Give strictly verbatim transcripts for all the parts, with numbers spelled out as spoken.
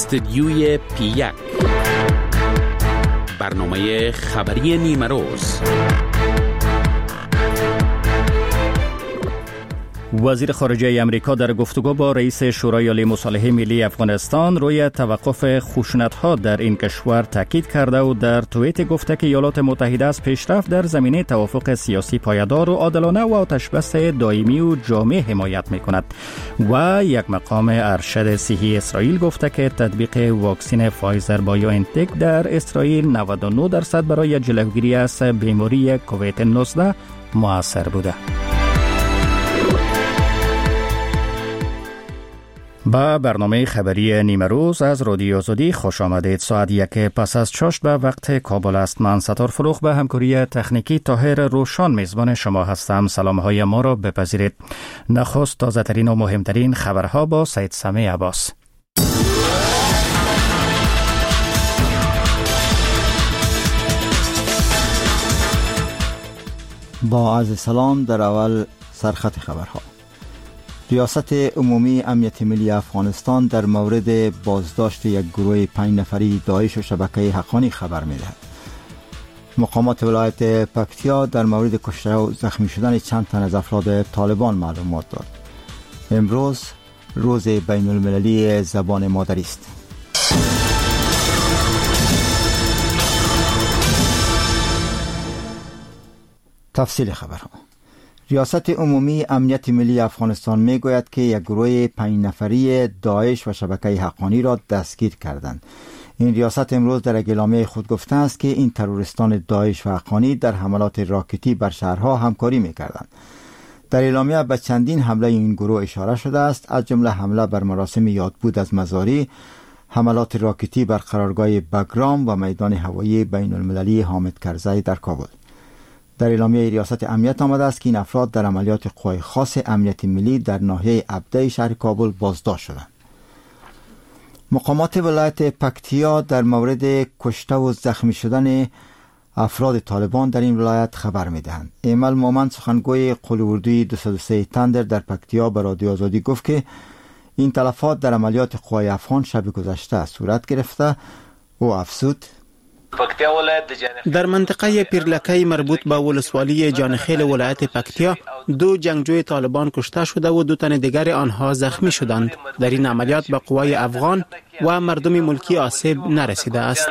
استدیوی پی یک، برنامه خبری نیمه روز. وزیر خارجه امریکا در گفتگو با رئیس شورای عالی مصالحه ملی افغانستان روی توقف خشونت‌ها در این کشور تاکید کرده و در توییت گفته که ایالات متحده از پیشرفت در زمینه توافق سیاسی پایدار و عادلانه و آتشبس دائمی و جامع حمایت می‌کند. و یک مقام ارشد صحی اسرائیل گفته که تطبیق واکسن فایزر بایوانتک در اسرائیل نود و نه درصد برای جلوگیری از بیماری کووید نوزده مؤثر بوده. با برنامه خبری نیمه روز از رادیو آزادی خوش آمدید. ساعت یک پس از شش به وقت کابل است. من ستار فروخ به همکاری تکنیکی طاهر روشان میزبان شما هستم. سلام های ما را بپذیرید. نخست تازه ترین و مهمترین خبرها با سید سمی عباس. با عرض سلام. در اول سرخط خبرها. ریاست عمومی امنیت ملی افغانستان در مورد بازداشت یک گروه پنج نفری داعش و شبکه حقانی خبر می‌دهد. مقامات ولایت پکتیا در مورد کشته و زخمی شدن چند تن از افراد طالبان معلومات داد. امروز روز بین المللی زبان مادری است. تفصیل خبرها. ریاست عمومی امنیت ملی افغانستان می گوید که یک گروه پنج نفری داعش و شبکه حقانی را دستگیر کردند. این ریاست امروز در اعلامیه خود گفته است که این تروریستان داعش و حقانی در حملات راکتی بر شهرها همکاری می کردند. در اعلامیه به چندین حمله این گروه اشاره شده است، از جمله حمله بر مراسم یادبود از مزاری، حملات راکتی بر قرارگاه بگرام و میدان هوایی بین المللی حامد کرزی در کابل. در اعلامیه ریاست امنیت آمده است که این افراد در عملیات قوای خاص امنیت ملی در ناحیه عبده شهر کابل بازداشت شدند. مقامات ولایت پکتیا در مورد کشته و زخمی شدن افراد طالبان در این ولایت خبر می‌دهند. ایمل مومن سخنگوی قوه اردوی دویست و سه تندر در پکتیا به رادیو آزادی گفت که این تلفات در عملیات قوای افغان شب گذشته صورت گرفته و افزود در منطقه پیرلکه مربوط به ولسوالی جانخیل ولایت پکتیا دو جنگجوی طالبان کشته شده و دو تن دیگر آنها زخمی شدند. در این عملیات به قوای افغان و مردم ملکی آسیب نرسیده است.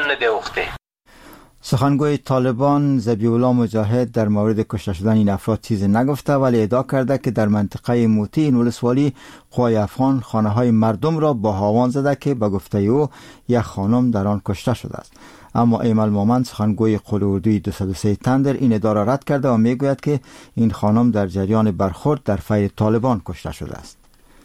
سخنگوی طالبان ذبیح الله مجاهد در مورد کشته شدن این افراد چیزی نگفته، ولی ادعا کرده که در منطقه موتی این ولسوالی قوای افغان خانه های مردم را با هاوان زده که به گفته او یک خانم در آن کشته شده است. اما ایمل مومن سخنگوی قوه اردوی دویست و سه تندر این ادعا را رد کرده و میگوید که این خانم در جریان برخورد در فیر طالبان کشته شده است.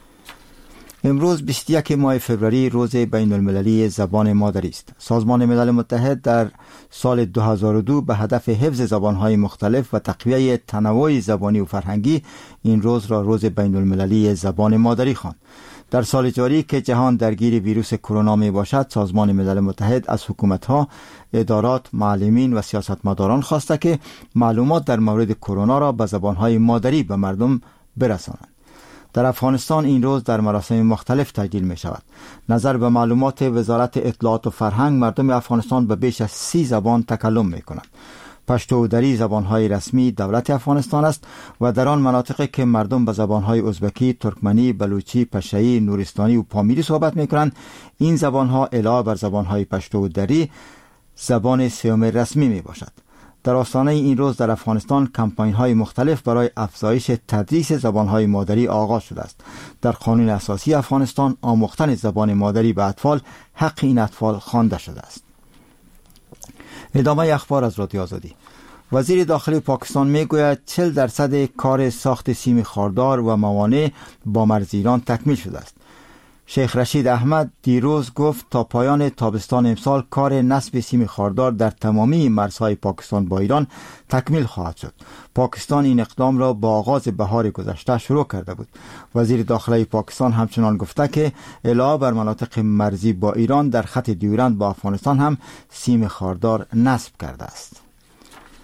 امروز بیست و یک ماه فوریه روز بین المللی زبان مادری است. سازمان ملل متحد در سال دو هزار و دو به هدف حفظ زبانهای مختلف و تقویت تنوع زبانی و فرهنگی این روز را روز بین المللی زبان مادری خواند. در سال جاری که جهان درگیر ویروس کرونا می باشد، سازمان ملل متحد از حکومت‌ها، ادارات، معلمین و سیاستمداران خواسته که معلومات در مورد کرونا را به زبانهای مادری به مردم برسانند. در افغانستان این روز در مراسم مختلف تجلیل می شود. نظر به معلومات وزارت اطلاعات و فرهنگ، مردم افغانستان به بیش از سی زبان تکلم می کنند. پشتو و دری زبانهای رسمی دولت افغانستان است و در آن مناطقی که مردم به زبانهای ازبکی، ترکمنی، بلوچی، پشتویی، نورستانی و پامیری صحبت می کنند، این زبانها علاوه بر زبانهای پشتو و دری زبان سوم رسمی می باشد. در آستانه این روز در افغانستان کمپاین‌های مختلف برای افزایش تدریس زبان‌های مادری آغاز شده است. در قانون اساسی افغانستان آموختن زبان مادری به اطفال حق این اطفال خوانده شده است. ادامه اخبار از رادیو آزادی. وزیر داخلی پاکستان میگوید چهل درصد کار ساخت سیم خاردار و موانع با مرز ایران تکمیل شده است. شیخ رشید احمد دیروز گفت تا پایان تابستان امسال کار نصب سیم خاردار در تمامی مرزهای پاکستان با ایران تکمیل خواهد شد. پاکستان این اقدام را با آغاز بهار گذشته شروع کرده بود. وزیر داخلی پاکستان همچنان گفته که علاوه بر مناطق مرزی با ایران در خط دیورند با افغانستان هم سیم خاردار نصب کرده است.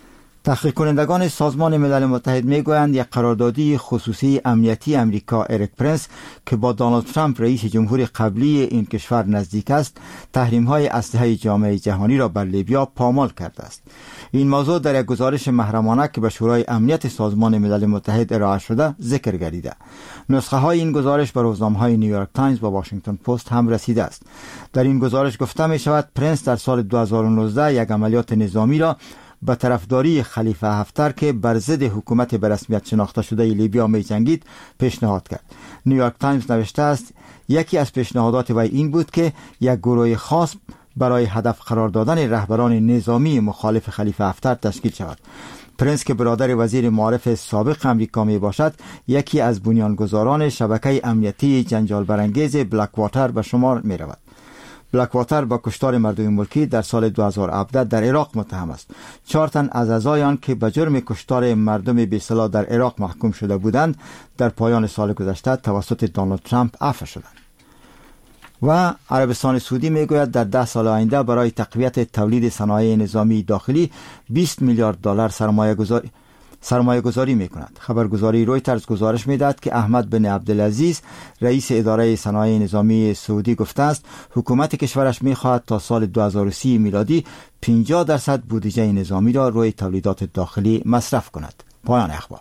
تحقیق کنندگان سازمان ملل متحد میگویند یک قراردادی خصوصی امنیتی امریکا اریک پرنس که با دونالد ترامپ رئیس جمهور قبلی این کشور نزدیک است، تحریم‌های اسلحه جامعه جهانی را بر لیبیا پامال کرده است. این موضوع در یک گزارش محرمانه که به شورای امنیت سازمان ملل متحد ارائه شده ذکر گردیده. نسخه های این گزارش به روزنامه‌های نیویورک تایمز و واشنگتن پست هم رسیده است. در این گزارش گفته می شود پرنس در سال دو هزار و نوزده یک عملیات نظامی را به طرفداری خلیفه هفتر که بر ضد حکومت به رسمیت شناخته شده لیبیا می جنگید پیشنهاد کرد. نیویورک تایمز نوشته است یکی از پیشنهادات وی این بود که یک گروه خاص برای هدف قرار دادن رهبران نظامی مخالف خلیفه هفتر تشکیل شود. پرنس که برادر وزیر معارف سابق امریکا می باشد، یکی از بنیانگذاران شبکه امنیتی جنجال برانگیز بلک واتر به شمار می رود. بلک واتر با کشتار مردم ملکی در سال دو هزار و هفده در عراق متهم است. چهار تن از اعضایان که به جرم کشتار مردم بی‌سلاح در عراق محکوم شده بودند، در پایان سال گذشته توسط دونالد ترامپ عفو شدند. و عربستان سعودی میگوید در ده سال آینده برای تقویت تولید صنایع نظامی داخلی بیست میلیارد دلار سرمایه گذاری سرمایه گذاری می کند. خبرگزاری رویترز گزارش می دهد که احمد بن عبدالعزیز رئیس اداره صنایع نظامی سعودی گفته است حکومت کشورش می خواهد تا سال دو هزار و سی میلادی پنجاه درصد بودجه نظامی را روی تولیدات داخلی مصرف کند. پایان اخبار.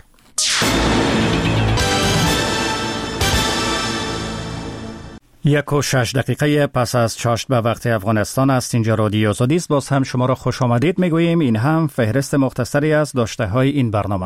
یک و شش دقیقه پس از چاشت به وقت افغانستان است. اینجا رادیو آزادی است. باز هم شما را خوش آمدید میگوییم. این هم فهرست مختصری از داشته های این برنامه.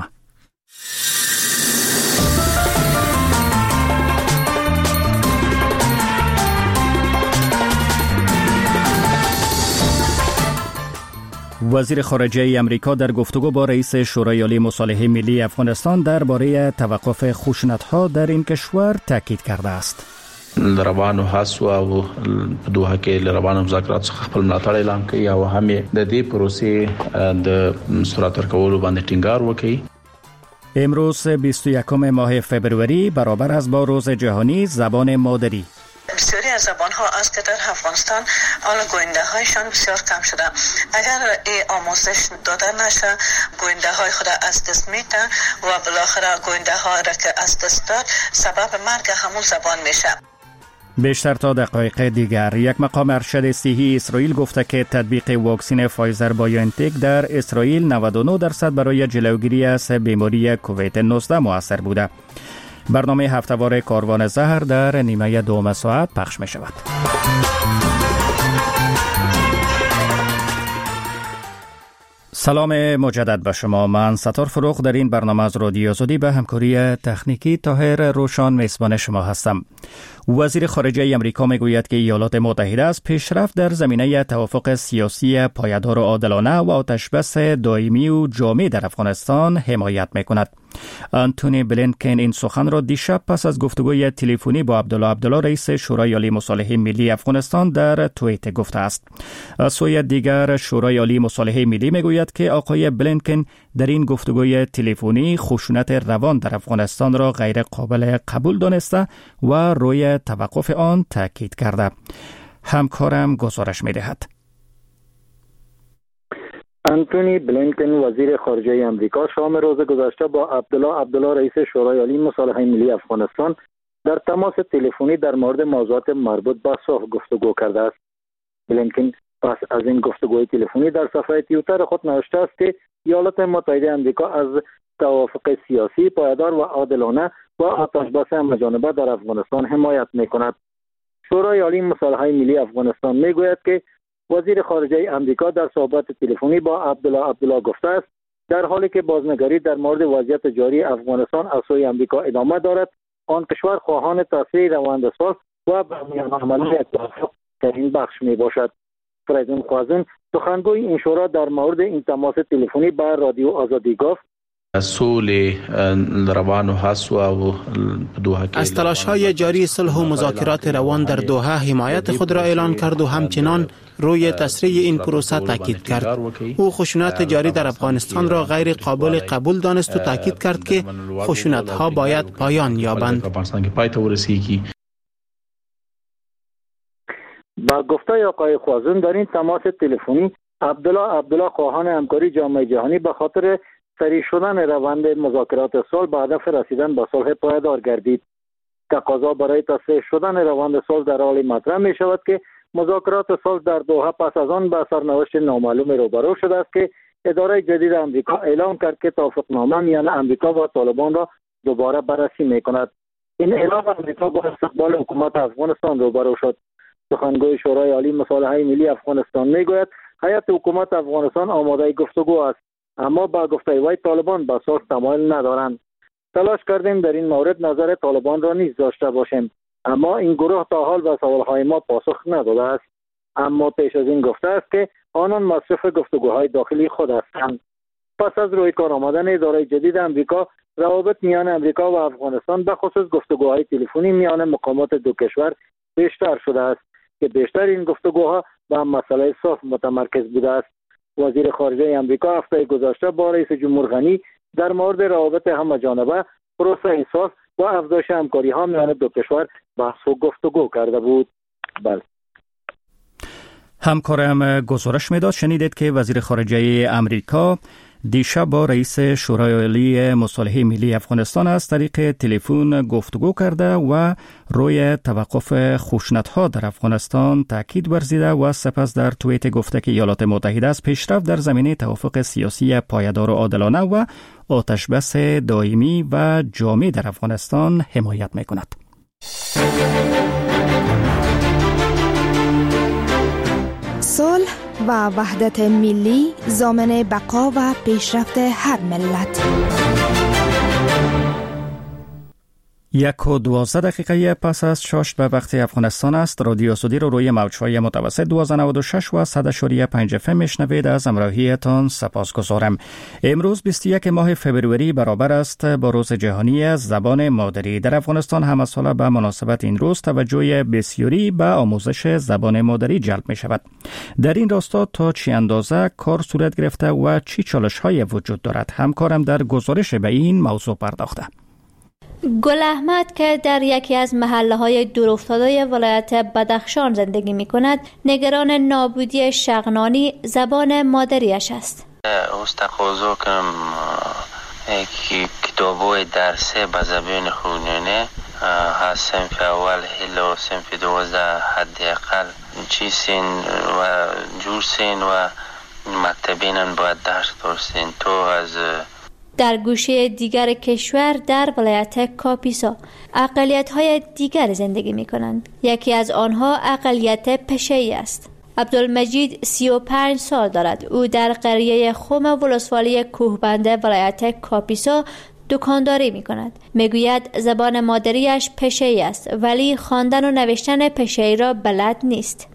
وزیر خارجه امریکا در گفتگو با رئیس شورای عالی مصالحه ملی افغانستان درباره توقف خشونت‌ها در این کشور تاکید کرده است. لروانو هڅو او دوه کې لروانو مذاکرات څخه خپل ملاتړ اعلان کړي او هم د دې پروسې د سرعت ورکولو باندې ټینګار وکړي. امروز بیست و یکم ماه فبروری برابر است با روز جهانی زبان مادری. بسیاری از زبان ها است که در افغانستان آن گوینده هایشان بسیار کم شده. اگر این آموزش داده نشه گوینده های خود از دست میده و بالاخره گوینده ها را که از دست داد سبب مرگ همون زبان میشه. بیشتر تا دقایق دیگر یک مقام ارشد صحی اسرائیل گفته که تطبیق واکسن فایزر بایونتک در اسرائیل نود و نه درصد برای جلوگیری از بیماری کووید نوزده مؤثر بوده. برنامه هفته‌وار کاروان زهر در نیمه دوم ساعت پخش می شود. سلام مجدد به شما. من ستار فروغ در این برنامه از رادیو آزادی به همکاری تکنیکی طاهر روشان میزبان شما هستم. وزیر خارجه امریکا میگوید که ایالات متحده از پیشرفت در زمینه توافق سیاسی پایدار و عادلانه و آتشبس دائمی و جامع در افغانستان حمایت میکند. آنتونی بلینکن این سخن را دیشب پس از گفتگوی تلفنی با عبدالله عبدالله رئیس شورای عالی مصالحه ملی افغانستان در توییت گفته است. از سوی دیگر شورای عالی مصالحه ملی میگوید که آقای بلینکن در این گفتگوی تلفنی خشونت روان در افغانستان را غیر قابل قبول دانسته و روی توقف آن تاکید کرده. همکارم گزارش می‌دهد. آنتونی بلینکن وزیر خارجه امریکا شام روز گذشته با عبدالله عبدالله رئیس شورای عالی مصالحه ملی افغانستان در تماس تلفنی در مورد موضوعات مربوط به صلح گفتگو کرده است. بلینکن پس از این گفتگوی تلفنی در صفحه توییتر خود نوشته است که ایالات متحده امریکا از توافق سیاسی پایدار و عادلانه و آتشبس همه‌جانبه در افغانستان حمایت می‌کند. شورای عالی مصالحه ملی افغانستان می‌گوید که وزیر خارجه امریکا در صحبت تلفنی با عبدالله عبدالله گفته است در حالی که بازنگری در مورد وضعیت جاری افغانستان از سوی امریکا ادامه دارد، آن کشور خواهان تصحیح روند صلح و برآمدن اتفاق در این بخش میباشد. فریدون خوازن سخنگوی این شورا در مورد این تماس تلفنی با رادیو آزادی گفت از تلاش‌های جاری صلح و مذاکرات روان در دوحه حمایت خود را اعلان کرد و همچنان روی تسریع این پروسه تاکید کرد. او خشونت جاری در افغانستان را غیر قابل قبول دانست و تاکید کرد که خشونت‌ها باید پایان یابند. با گفته آقای خوازون در این تماس تلفنی عبدالله عبدالله خواهان همکاری جامعه جهانی به خاطر سریع شدن روند مذاکرات صلح به هدف رسیدن به صلح پایدار گردید. تقاضا برای تصحیح شدن روند صلح در حال مطرح می شود که مذاکرات صلح در دوحه پس از آن به سرنوشت نامعلوم روبرو شده است که اداره جدید آمریکا اعلام کرد که توافقنامه میان آمریکا و طالبان را دوباره بررسی می کند. این اعلام آمریکا با استقبال حکومت افغانستان روبرو شد. سخنگوی شورای عالی مصالحه ملی افغانستان میگوید هیئت حکومت افغانستان آماده گفتگو است، اما با گفته وی طالبان به صلح تمایل ندارند. تلاش کردیم در این مورد نظر طالبان را نیز داشته باشیم، اما این گروه تا حال به سوالهای ما پاسخ نداده است. اما پیش از این گفته است که آنان مصرف گفتگوهای داخلی خود هستند. پس از روی کار آمدن اداره جدید آمریکا، روابط میان آمریکا و افغانستان به خصوص گفتگوهای تلفنی میان مقامات دو کشور بیشتر شده است که بیشتر این گفتگوها به مسئله صلح متمرکز بوده است. وزیر خارجه آمریکا هفته گذشته با رئیس جمهور غنی در مورد روابط همه‌جانبه، پروسه صلح و افزایش همکاری‌ها میان دو کشور بحث و گفتگو کرده بود. بله. همکارم گزارش میداد شنیدید که وزیر خارجه امریکا دیشب با رئیس شورای عالی مصالحه ملی افغانستان از طریق تلفن گفتگو کرده و روی توقف خشونت‌ها در افغانستان تاکید ورزیده و سپس در توییت گفته که ایالات متحده از پیشرفت در زمینه توافق سیاسی پایدار و عادلانه و آتشبس دائمی و جامع در افغانستان حمایت می‌کند. صلح و وحدت ملی ضامن بقا و پیشرفت هر ملت. یک و دوازده دقیقه پس از شش به وقت افغانستان است. رادیو آزادی رو روی موج‌های متوسط دویست و نود و شش و صد و پنج اف ام میشنوید. از همراهیتان سپاسگزارم. امروز بیست و یکم ماه فوریه برابر است با روز جهانی زبان مادری. در افغانستان همه ساله به مناسبت این روز توجه بسیاری به آموزش زبان مادری جلب می شود. در این راستا تا چه اندازه کار صورت گرفته و چه چالش‌های وجود دارد؟ همکارم در گزارش به این موضوع پرداخته. گل احمد که در یکی از محله‌های دورافتاده ولایت بدخشان زندگی می‌کند، نگران نابودی شغنانی زبان مادریش است. اوس تقاضا کنم کتاب‌های درسی به زبان خونینه از صنف اول الی صنف دوازده حداقل چی سین و جور سین و مکتبینن باید درس دارسین تو از در گوشه دیگر کشور در ولایت کاپیسا اقلیت‌های دیگر زندگی می‌کنند. یکی از آنها اقلیت پشه‌ای است. عبدالمجید سی و پنج سال دارد. او در قریه خم ولسوالی کوهبنده ولایت کاپیسا دکانداری می‌کند. می‌گوید زبان مادریش پشه‌ای است ولی خواندن و نوشتن پشه‌ای را بلد نیست.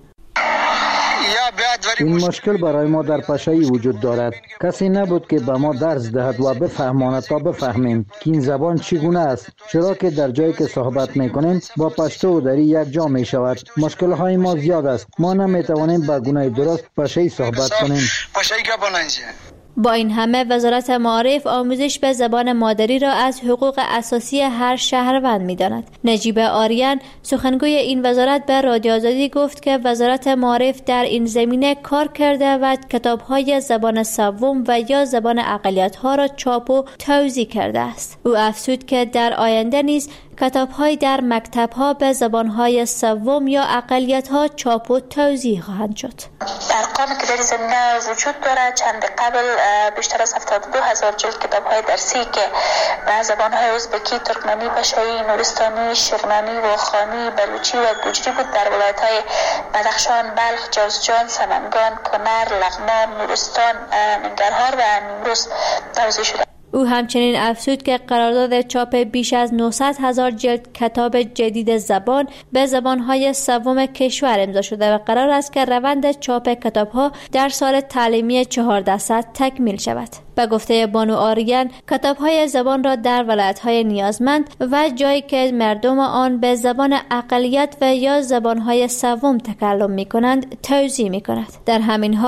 این مشکل برای ما در پشه‌ای وجود دارد. کسی نبود که به ما درس دهد و بفهماند تا بفهمیم که این زبان چگونه است، چرا که در جایی که صحبت میکنیم با پشتو و دری یک جا می شود. مشکل های ما زیاد است. ما نمیتوانیم به گونه درست پشه‌ای صحبت کنیم. با این همه وزارت معارف آموزش به زبان مادری را از حقوق اساسی هر شهروند می‌داند. نجیب آریان سخنگوی این وزارت به رادیو آزادی گفت که وزارت معارف در این زمینه کار کرده و کتاب‌های زبان سوم و یا زبان اقلیت‌ها را چاپ و توزیع کرده است. او افزود که در آینده نیز کتاب‌های در مکتب‌ها به زبان‌های سوم یا اقلیت‌ها چاپ و توزیع خواهند شد. ارقامی که در این زمینه وجود دارد، چند قبل بیشتر از هفتاد و دو هزار جلد کتاب‌های درسی که به زبان‌های ازبکی، ترکمنی، پشه‌ای، نورستانی، شغنانی، واخانی، بلوچی و گوجری بود در ولایت‌های بدخشان، بلخ، جوزجان، سمنگان، کنر، لغمان، نورستان، ننگرهار و نیمروز توزیع شده. او همچنین افزود که قرارداد چاپ بیش از نهصد هزار جلد کتاب جدید زبان به زبانهای سوم کشور امضا شده و قرار است که روند چاپ کتابها در سال تعلیمی چهاردهصد تکمیل شود. به گفته بانو آریان، کتابهای زبان را در ولایت‌های نیازمند و جایی که مردم آن به زبان اقلیت و یا زبانهای سوم تکلم می‌کنند توزیع می‌کند. در همین حال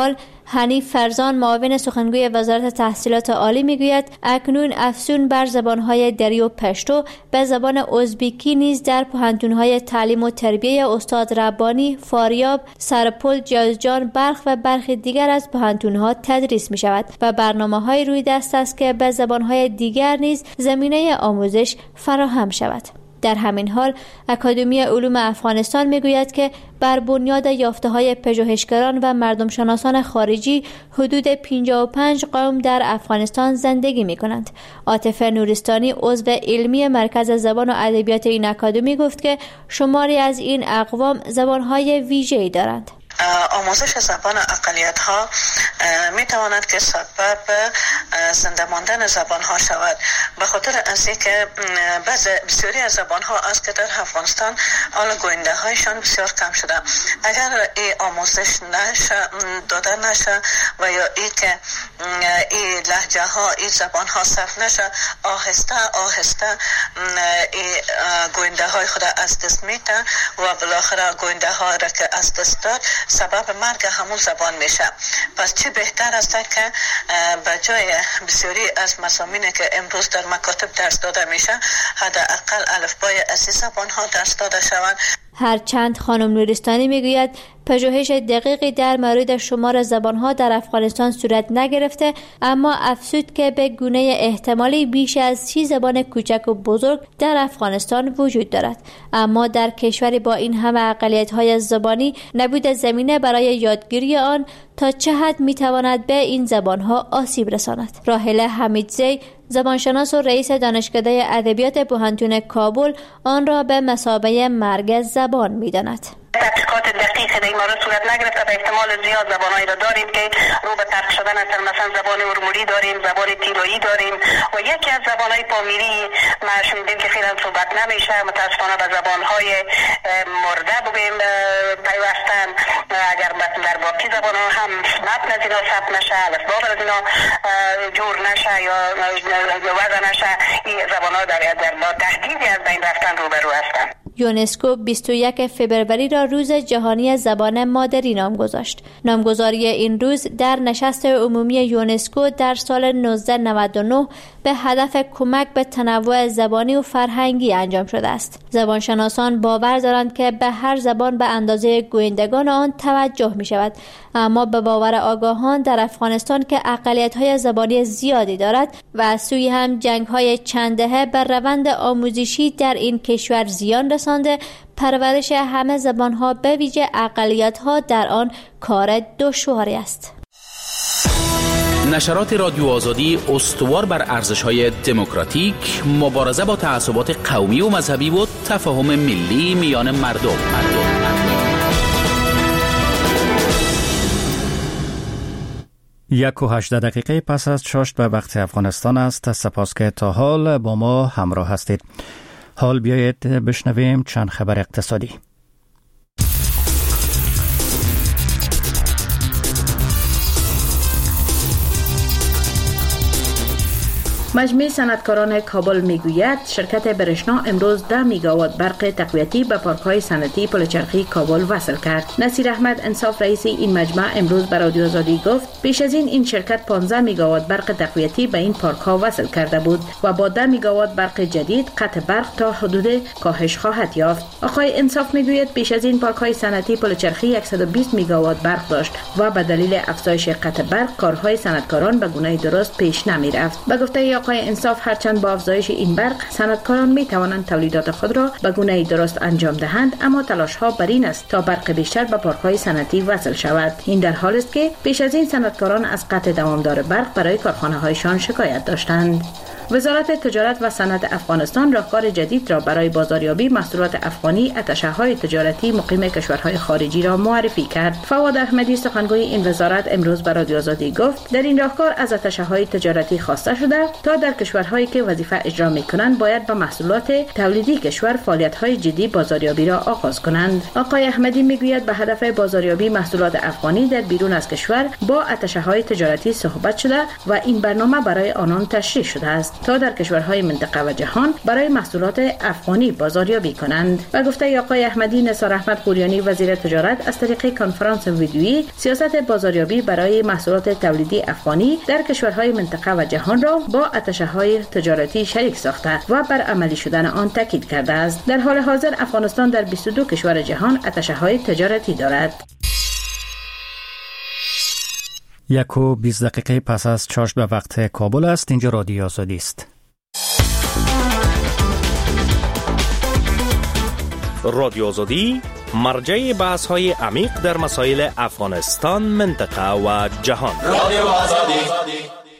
حنیف فرزان معاون سخنگوی وزارت تحصیلات عالی میگوید اکنون افزون بر زبانهای دری و پشتو به زبان ازبیکی نیز در پوهنتون‌های تعلیم و تربیه استاد ربانی، فاریاب، سرپل، جوزجان، بلخ و برخی دیگر از پوهنتون‌ها تدریس می‌شود و برنامه‌های روی دست است که به زبان‌های دیگر نیز زمینه آموزش فراهم شود. در همین حال اکادمی علوم افغانستان میگوید که بر بنیاد یافته‌های پژوهشگران و مردم شناسان خارجی حدود پنجاه و پنج قوم در افغانستان زندگی می‌کنند. عاطف نورستانی عضو علمی مرکز زبان و ادبیات این اکادمی گفت که شماری از این اقوام زبان‌های ویژه‌ای دارند. آموزش زبان اقلیت ها می تواند که سبب زنده ماندن زبان ها شود، به خاطر از اینکه بسیاری از زبان ها است که در افغانستان آن گوینده هایشان بسیار کم شده. اگر این آموزش نشه داده نشه و یا ای که این لهجه ها این زبان ها صرف نشه، آهسته آهسته این گوینده های خود از دست میته و بالاخره گوینده ها را که از دست داد سبب مرگ همون زبان میشه. پس چه بهتر است که به جای بسیاری از مضامینی که امروز در مکاتب درس داده میشه حداقل الفبای اصلی زبان ها درس داده شوند. هرچند خانم نورستانی میگوید پژوهش دقیقی در مورد شمار زبانها در افغانستان صورت نگرفته، اما افزود که به گونه احتمالی بیش از سی زبان کوچک و بزرگ در افغانستان وجود دارد، اما در کشوری با این همه اقلیت‌های زبانی نبود زمینه برای یادگیری آن تا چه حد میتواند به این زبانها آسیب رساند. راحله حمیدزی زبانشناس و رئیس دانشکده ادبیات پوهنتون کابل آن را به مثابه مرگ زبان می‌داند. تحقیقات دقیق در این مورد صورت نگرفته. به احتمال زیاد زبانهایی را داریم که رو به ترک شدن هستند. مثلا زبان ارمولی داریم، زبان تیرایی داریم و یکی از زبانهای پامیری ما شنیدیم که فعلا صحبت نمیشه. متاسفانه به زبانهای مرده بگیم پیوستن. اگر در باقی زبانها هم متن از اینا ثبت نشه، الفبا از اینا جور نشه یا وضع نشه، این زبانها در با تهدیدی از بین رفتن روبرو هستند. یونسکو بیست و یک فوریه را روز جهانی زبان مادری نام گذاشت. نامگذاری این روز در نشست عمومی یونسکو در سال نوزده نود و نه به هدف کمک به تنوع زبانی و فرهنگی انجام شده است. زبانشناسان باور دارند که به هر زبان به اندازه گویندگان آن توجه می شود، اما به باور آگاهان در افغانستان که اقلیت‌های زبانی زیادی دارد و از سوی هم جنگ‌های چند دهه بر روند آموزشی در این کشور زیان رسانده، پرورش همه زبان‌ها به ویژه اقلیت‌ها در آن کار دشواری است. نشرات رادیو آزادی استوار بر ارزش‌های دموکراتیک، مبارزه با تعصبات قومی و مذهبی و تفاهم ملی میان مردم. مردم. یک و هجده دقیقه پس از شش به وقت افغانستان است. سپاس که تا حال با ما همراه هستید. حال بیایید بشنویم چند خبر اقتصادی. مجمع صنعتکاران کابل میگوید شرکت برشنا امروز ده میگاوات برق تقویتی به پارک‌های صنعتی پلچرخی کابل وصل کرد. نصیر احمد انصاف رئیس این مجمع امروز به رادیو آزادی گفت پیش از این این شرکت پانزده میگاوات برق تقویتی به این پارک‌ها وصل کرده بود و با ده میگاوات برق جدید قطع برق تا حدود کاهش خواهد یافت. آقای انصاف میگوید پیش از این پارک‌های صنعتی پلچرخی صد و بیست میگاوات برق داشت و به دلیل افزایش قطع برق کارهای صنعتکاران به گونه درست پیش نمی‌رفت. به گفته آقای انصاف هرچند با افزایش این برق صنعتکاران می توانند تولیدات خود را به گونه درست انجام دهند، اما تلاش ها بر این است تا برق بیشتر به پارک‌های صنعتی وصل شود. این در حالی است که پیش از این صنعتکاران از قطع دوامدار برق برای کارخانه هایشان شکایت داشتند. وزارت تجارت و صنعت افغانستان راهکار جدید را برای بازاریابی محصولات افغانی اتشه‌های تجارتی مقیم کشورهای خارجی را معرفی کرد. فواد احمدی سخنگوی این وزارت امروز به رادیو آزادی گفت در این راهکار از اتشه‌های تجارتی خواسته شده تا در کشورهایی که وظیفه اجرا می‌کنند باید به محصولات تولیدی کشور فعالیت‌های جدی بازاریابی را آغاز کنند. آقای احمدی میگوید به هدف بازاریابی محصولات افغانی در بیرون از کشور با اتشه‌های تجارتی صحبت شده و این برنامه برای آنان تشریح شده است. است تا در کشورهای منطقه و جهان برای محصولات افغانی بازاریابی کنند. و گفته آقای احمدی، نثار احمد قوریانی وزیر تجارت از طریق کنفرانس ویدیویی سیاست بازاریابی برای محصولات تولیدی افغانی در کشورهای منطقه و جهان را با اتشه‌های تجارتی شریک ساخته و بر عملی شدن آن تاکید کرده است. در حال حاضر افغانستان در بیست و دو کشور جهان اتشه‌های تجارتی دارد. یک و بیست دقیقه پس از چاشت به وقت کابل است. اینجا رادیو آزادی است. رادیو آزادی مرجع بحث های عمیق در مسائل افغانستان، منطقه و جهان. رادیو آزادی.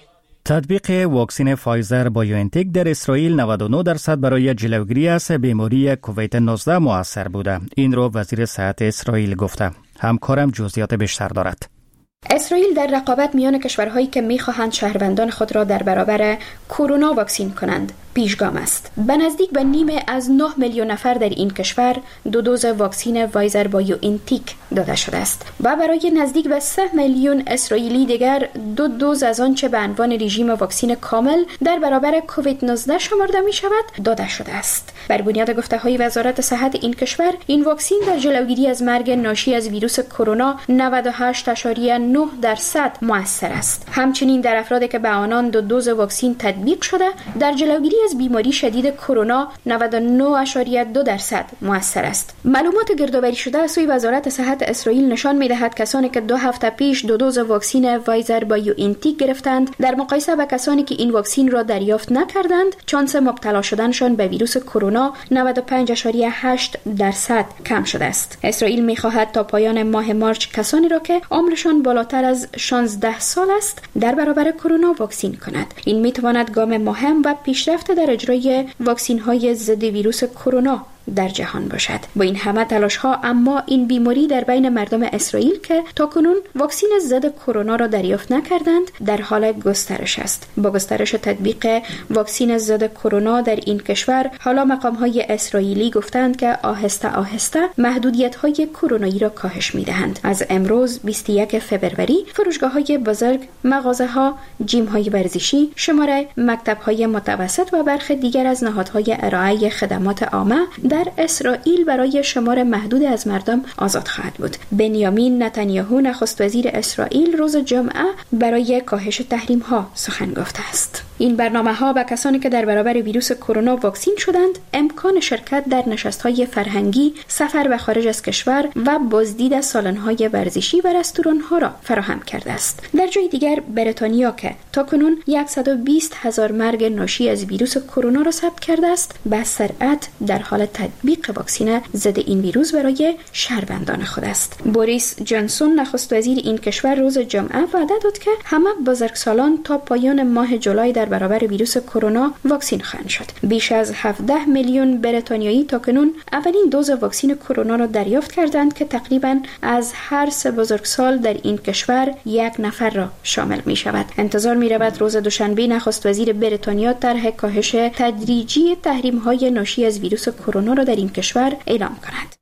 تطبیق واکسن فایزر بایوانتک در اسرائیل نود و نه درصد برای جلوگیری از بیماری کووید نوزده مؤثر بوده. این را وزیر صحت اسرائیل گفته. همکارم جزئیات بیشتر دارد. اسرائیل در رقابت میان کشورهایی که میخواهند شهروندان خود را در برابر کرونا واکسین کنند پیشگام است. به نزدیک به نیمه از نه میلیون نفر در این کشور دو دوز واکسن فایزر بایوانتک داده شده است و برای نزدیک به سه میلیون اسرائیلی دیگر دو دوز از آنچه به عنوان رژیم واکسن کامل در برابر کووید نوزده شمرده می شود داده شده است. بر بنیاد گفته‌های وزارت صحت این کشور، این واکسن در جلوگیری از مرگ ناشی از ویروس کرونا نود و هشت ممیز نه درصد مؤثر است. همچنین در افرادی که به آنان دو دوز واکسن تطبیق شده در جلوگیری از بیماری شدید کرونا نود و نه ممیز دو درصد مؤثر است. معلومات گردآوری شده از سوی وزارت صحت اسرائیل نشان می‌دهد کسانی که دو هفته پیش دو دوز واکسن فایزر بایوانتک گرفتند در مقایسه با کسانی که این واکسن را دریافت نکردند، شانس مبتلا شدنشان به ویروس کرونا نود و پنج ممیز هشت درصد کم شده است. اسرائیل می‌خواهد تا پایان ماه مارچ کسانی را که عمرشان بالاتر از شانزده سال است در برابر کرونا واکسین کند. این می‌تواند گام مهم و پیشرفت در اجرای واکسین‌های ضد ویروس کرونا در جهان باشد. با این همه تلاش ها اما این بیماری در بین مردم اسرائیل که تاکنون واکسن ضد کرونا را دریافت نکردند در حال گسترش است. با گسترش تطبیق واکسن ضد کرونا در این کشور، حالا مقام های اسرائیلی گفتند که آهسته آهسته محدودیت های کرونایی را کاهش می دهند. از امروز بیست و یک فوریه فروشگاه های بزرگ، مغازه ها، جیم های ورزشی، شماره مکتب های متوسط و برخی دیگر از نهادهای ارائه خدمات عامه در اسرائیل برای شمار محدود از مردم آزاد خواهد بود. بنیامین نتانیاهو نخست وزیر اسرائیل روز جمعه برای کاهش تحریم ها سخن گفته است. این برنامه ها به کسانی که در برابر ویروس کرونا واکسین شدند امکان شرکت در نشست‌های فرهنگی، سفر به خارج از کشور و بازدید سالن‌های ورزشی و رستوران‌ها را فراهم کرده است. در جای دیگر بریتانیا که تاکنون صد و بیست هزار مرگ ناشی از ویروس کرونا را ثبت کرده است، به سرعت در حال تطبیق واکسن ضد این ویروس برای شهروندان خود است. بوریس جانسون نخست وزیر این کشور روز جمعه وعده داد که همه بزرگسالان تا پایان ماه جولای در برابر ویروس کرونا واکسین خواهند شد. بیش از هفده میلیون بریتانیایی تاکنون اولین دوز واکسن کرونا را دریافت کردند که تقریباً از هر سه بزرگسال در این کشور یک نفر را شامل می شود. انتظار می رود روز دوشنبه نخست وزیر بریتانیا طرح کاهش تدریجی تحریم های ناشی از ویروس کرونا را در این کشور اعلام کند.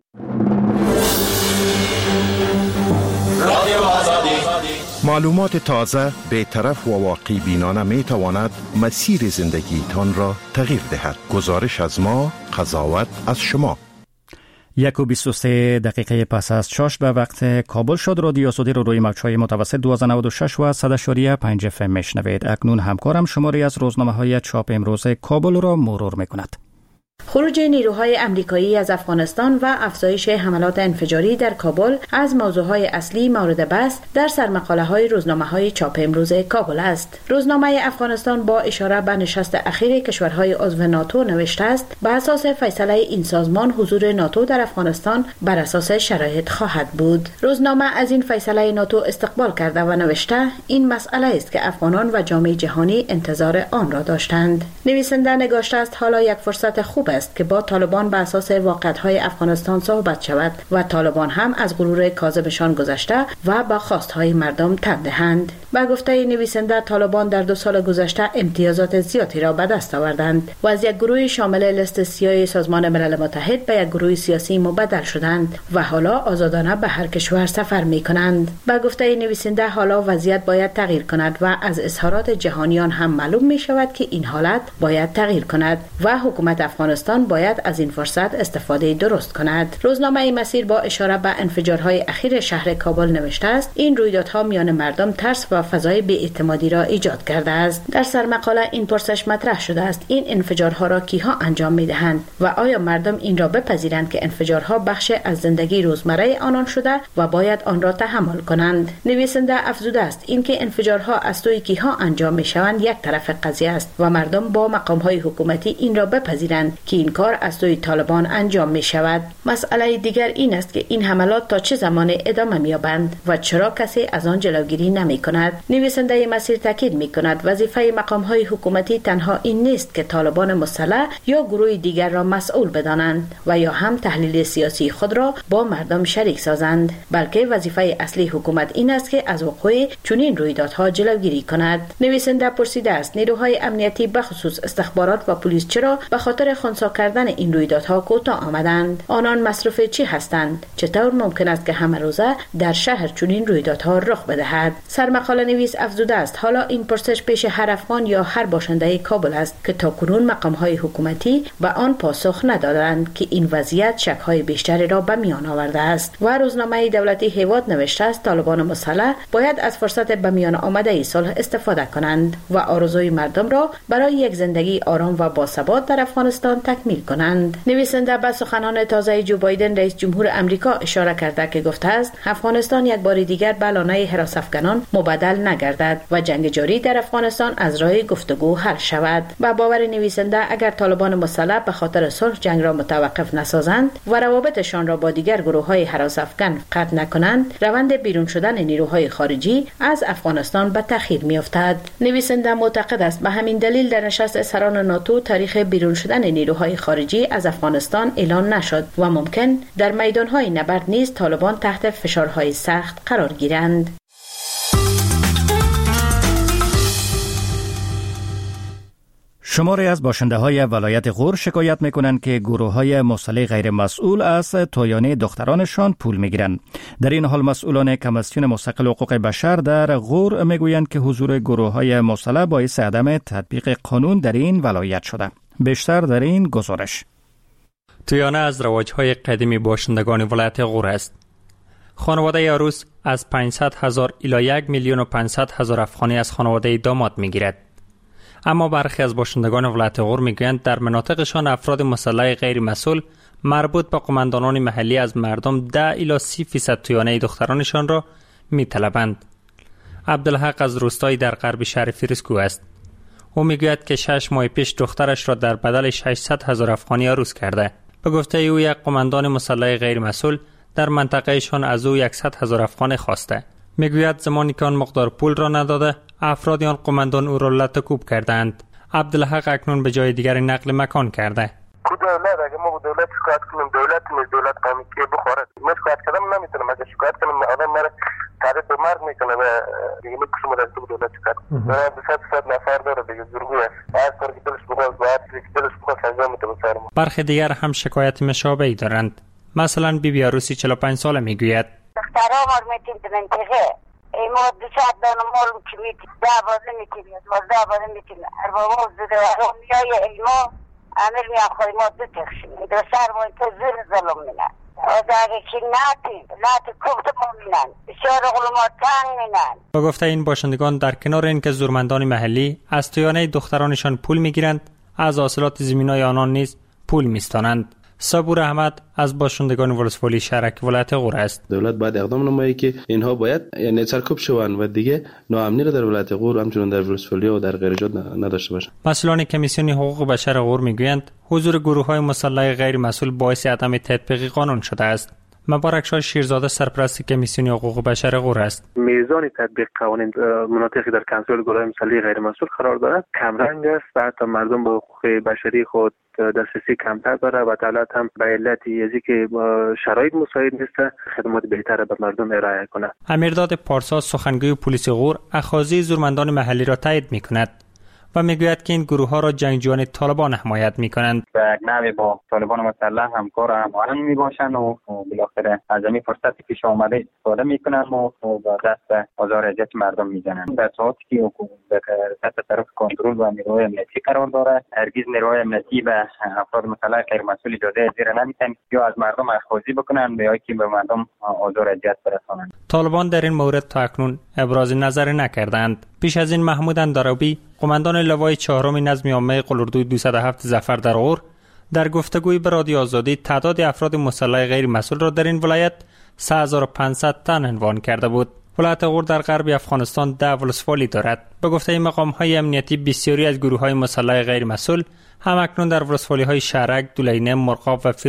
معلومات تازه، بی‌طرف و واقع بینانه می تواند مسیر زندگی تان را تغییر دهد. گزارش از ما، قضاوت از شما. یک و بیست و سه دقیقه پس از چاشت به وقت کابل شد. رادیو آزادی رو روی موج‌های متوسط دویست و نود و شش و صد و پنج اف ام میشنوید. اکنون همکارم شماری از روزنامه‌های چاپ امروز کابل را مرور می‌کند. خروج نیروهای امریکایی از افغانستان و افزایش حملات انفجاری در کابل از موضوعهای اصلی مورد بحث در سرمقاله‌های روزنامه‌های چاپ امروز کابل است. روزنامه افغانستان با اشاره به نشست اخیر کشورهای عضو ناتو نوشته است: بر اساس فیصله این سازمان حضور ناتو در افغانستان بر اساس شرایط خواهد بود. روزنامه از این فیصله ناتو استقبال کرده و نوشته این مسئله است که افغانان و جامعه جهانی انتظار آن را داشتند. نویسنده نگاشته است حالا یک فرصت خوب است که با طالبان به اساس واقعیت‌های افغانستان صحبت شود و طالبان هم از غرور کاذبشان گذشته و با خواست‌های مردم تن دهند. با گفته نویسنده، طالبان در دو سال گذشته امتیازات زیادی را به دست آوردند و از یک گروه شامل لیست سیاه سازمان ملل متحد به یک گروه سیاسی مبدل شدند و حالا آزادانه به هر کشور سفر می کنند. با گفته نویسنده، حالا وضعیت باید تغییر کند و از اظهارات جهانیان هم معلوم می شود که این حالت باید تغییر کند و حکومت افغانستان باید از این فرصت استفاده درست کند. روزنامه مسیر با اشاره به انفجارهای اخیر شهر کابل نوشته است: این رویدادها میان مردم ترس و فضای بی‌اعتمادی را ایجاد کرده است. در سرمقاله این پرسش مطرح شده است: این انفجارها را کیها انجام می‌دهند و آیا مردم این را بپذیرند که انفجارها بخش از زندگی روزمره آنان شده و باید آن را تحمل کنند؟ نویسنده افزوده است: اینکه انفجارها از سوی کیها انجام می‌شوند یک طرف قضیه است و مردم با مقام‌های حکومتی این را بپذیرند که این کار از سوی طالبان انجام می‌شود. مسئله دیگر این است که این حملات تا چه زمان ادامه می‌یابند و چرا کسی از آن جلوگیری نمی‌کند. نویسنده مسیر تاکید می‌کند وظیفه مقام‌های حکومتی تنها این نیست که طالبان مسلح یا گروه دیگر را مسئول بدانند و یا هم تحلیل سیاسی خود را با مردم شریک سازند، بلکه وظیفه اصلی حکومت این است که از وقوع چنین رویدادها جلوگیری کند. نویسنده پرسیده است: نیروهای امنیتی به خصوص استخبارات و پلیس چرا به خاطر خنثی کردن این رویدادها کوتاه آمدند؟ آنان مصروف چی هستند؟ چطور ممکن است که همه روزه در شهر چنین رویدادها رخ بدهد؟ سرمقاله نویس افزوده است: حالا این پرسش پیش هر افغان یا هر باشنده کابل است که تاکنون مقام‌های حکومتی به آن پاسخ ندادند که این وضعیت شک‌های بیشتری را به میان آورده است. و روزنامه دولتی هیواد نوشته است: طالبان مسلح باید از فرصت به میان آمده صلح استفاده کنند و آرزوی مردم را برای یک زندگی آرام و باثبات در افغانستان تکمیل کنند. نویسنده به سخنان تازه جو بایدن رئیس جمهور امریکا اشاره کرده که گفته است افغانستان یک بار دیگر به لانه حراس افغانان مبدل نگردد و جنگ جاری در افغانستان از راه گفتگو حل شود. با باور نویسنده اگر طالبان مسلح به خاطر صلح جنگ را متوقف نسازند و روابطشان را با دیگر گروه‌های حراس افغان قطع نکنند، روند بیرون شدن نیروهای خارجی از افغانستان به تأخیر می‌افتد. نویسنده معتقد است به همین دلیل در نشست سران ناتو تاریخ بیرون شدن نیروهای خارجی از افغانستان اعلان نشد و ممکن در میدان‌های نبرد نیز طالبان تحت فشارهای سخت قرار گیرند. شماری از باشنده های ولایت غور شکایت میکنند که گروه های مسلح غیر مسئول از تویانه دخترانشان پول میگیرند. در این حال مسئولان کمیسیون مستقل حقوق بشر در غور میگویند که حضور گروه های مسلح باعث عدم تطبیق قانون در این ولایت شده. بیشتر در این گزارش. تویانه از رواج‌های قدیمی باشندگان ولایت غور است. خانواده عروس از پانصد هزار الی یک میلیون و پانصد هزار افغانی از خانواده داماد میگیرد. اما برخی از باشندگان ولایت غور میگویند در مناطقشان افراد مسلح غیر مسئول مربوط به قماندانان محلی از مردم ده الی سی فیصد تویانه دخترانشان را میطلبند. عبدالحق از روستایی در غرب شهر فیروزکوه است. او میگوید که شش ماه پیش دخترش را در بدل ششصد هزار افغانی عروس کرده. به گفته او یک قماندان مسلح غیر مسئول در منطقهشان از او صد هزار افغان خواسته. میگوید زمانی که آن مقدار پول را نداده، افراد آن قماندان او را لطکوب کردند. عبدالحق اکنون به جای دیگر نقل مکان کرده. کو دولت اگه ما با دولت شکایت کنیم دولت نیز دولت قومی که بخوره. ما شکایت کردم نمیتونم، اگه شکایت کنم آدم مرا تعریف به مرگ میکنه و دیگه میکشم از دولت شکایت کنم. دو صد صد نفر داره دیگه زورگوی است. هر کاری که دلش بخواد و هر چیزی که دلش بخواد انجام میده بسر ما. برخی دیگر هم شکایت مشابهی دارند. مثلا بی بی عروسی چهل و پنج ساله میگوید دخترها مار میتیم به منطقه ای ما دو ساعت دانم مارم که میتیم ده بازه میتیم دوازده بازه میتیم اربابا زده و رومیای ایما امیر میان خوی ما دو تخشیم دو سر ما تو زیر ظلم مینن و داره که ناتیم نات کفت ما مینن بسیار غلوما تنگ مینن. با گفته این باشندگان در کنار این که زورمندان محلی از تویانه دخترانشان پول میگیرند، از حاصلات زمینای آنان نیز پول میستانند. صبور احمد از باشندگان ولسوالی شهرک ولایت غور است. دولت باید اقدام نمایی که اینها باید یعنی سرکوب شوند و دیگه ناامنی را در ولایت غور همچنان در ولسوالی و در غیر جات نداشته باشند. مسئولان کمیسیون حقوق بشر غور میگویند حضور گروه‌های مسلح غیر مسئول باعث عدم تطبیق قانون شده است. مبارک شاه شیرزاده سرپرست کمیسیون حقوق بشر غور است. میزان تطبیق قوانین مناطقی در کنترل گروه‌های مسلح غیر مسئول قرار دارد کمرنگ است و حتی مردم به حقوق بشری خود دسترسی کمتر داره و دولت هم به علت اینکه شرایط مساعد نیست خدمات بهتر به مردم ارائه کنه. امیرداد پارسا سخنگوی پلیس غور اخاذی زورمندان محلی را تایید می‌کند و میگوید که این گروه ها را جنگجویان طالبان حمایت میکنند. به نحوی با طالبان مسلح همکار هماهنگ میباشند و بالاخره از این فرصتی پیش آمده استفاده میکنند و با دست آزار اذیت مردم میزنند. در صورتی که حکومت تحت طرف کنترل و نیروهای امنیتی قرار داره، هرگز نیروهای امنیتی به افراد مسلح غیر مسئول اجازه زیر نمیتن یا از مردم اخاذی بکنند یا که به مردم آزار اذیت برسانند. طالبان در این مورد تا اکنون ابراز نظر نکردند. پیش از این محمود اندرابی قماندان لوای چهارم نظم عامه قلردوی دویست و هفت ظفر در غور در گفتگوی به رادیو آزادی تعداد افراد مسلح غیر مسئول را در این ولایت سه هزار و پانصد تن عنوان کرده بود. ولایت غور در غرب افغانستان ده ولسوالی دارد. به گفته مقام‌های امنیتی بسیاری از گروه‌های مسلح غیر مسئول هم اکنون در ولسوالی‌های شهرک، دولینه، مرغاب و